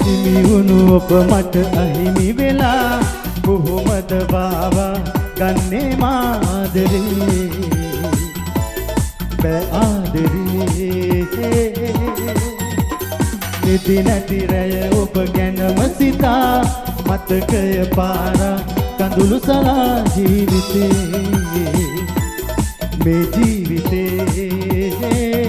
හිමිවුණු ඔබ මට අහිමි වෙලා කොහොමද බාවා ගන්නේ මාදරේ බෑ ආදරේ නිදි නැති රැය ඔබ ගැනම සිතා මතකය පාරා කඳුළු සලා ජීවිතේ මේ ජීවිතේ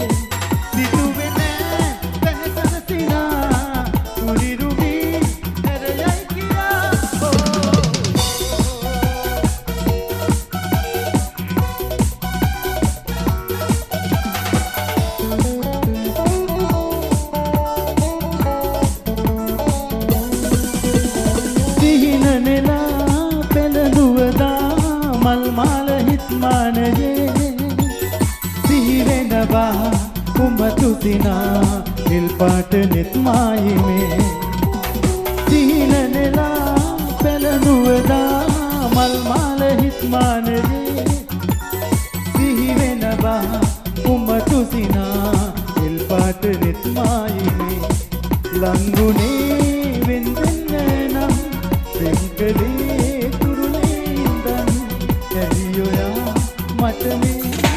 නිල්පාට නෙත් මායිමේ සිහින නෙලා පෙළනුවදා මල් මාල හිත්මානයේ සිහි වෙනවා උඹතු සිනා නිල්පාට නෙත් මායිමේ ලංගුනේ වෙන්දෙන්න නම් වෙන්කලේ තුරුලේ ඉඳන් ඇරියෝයා මට මේ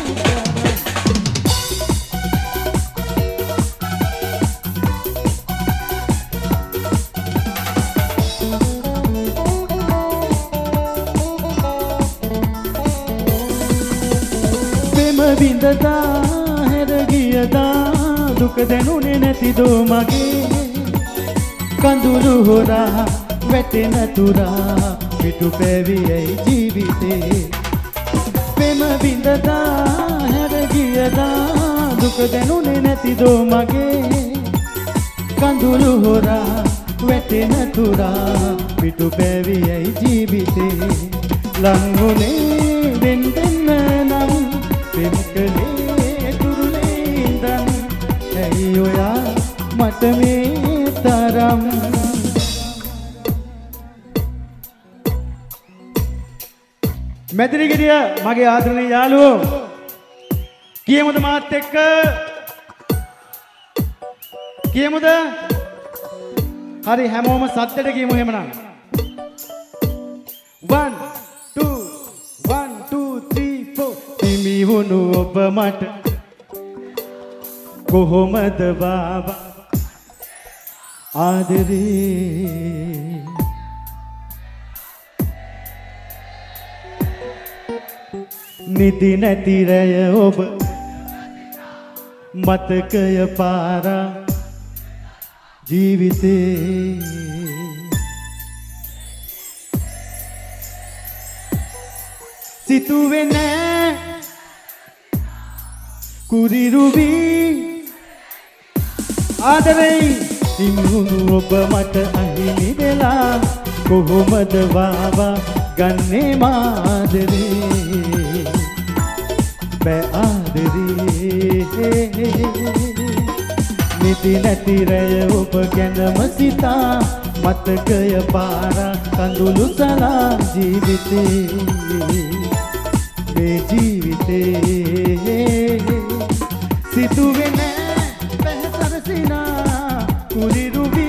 විඳදා හැර ගියදා දුක දැනුනේ නැතිදෝ මගේ කඳුළු හොරා වැටෙන තුරා පිටු පැවියයි ජීවිතේ පෙම විඳදා හැර ගියදා දුක දැනුනේ නැතිදෝ මගේ කඳුළු හොරා වැටෙන තුරා පිටු පැවියයි ජීවිතේ ලංගුනේ වෙන්දෙන්න නම් පෙම්කලේ තුරුලේ ඉඳන් ඇයි ඔයා මට මේ තරම් මැදිරිගිරිය මගේ ආදරණීය යාළුවෝ කියමුද මාත් එක්ක කියමුද හරි හැමෝම සද්දට කියමු එහෙමනම් 1 2 1 2 3 4 හිමිවුණු ඔබ මට කොහොමද බාබා ආදරේ නිදි නැති රැය ඔබ මතකය පාරා ජීවිතේ සිතුවේ නෑ කුරිරුවි ආදරේ හිමිවුණු ඔබ මට අහිමි වෙලා කොහොමද වාවා ගන්නේ මාදරේ බෑ ආදරේ නිදි නැති රැය ඔබ ගැනම සිතා මතකය පාරා කඳුළු සලා ජීවිතේ මේ ජීවිතේ සිතුවේ නෑ පැහැසර සිනා කුරිරුවි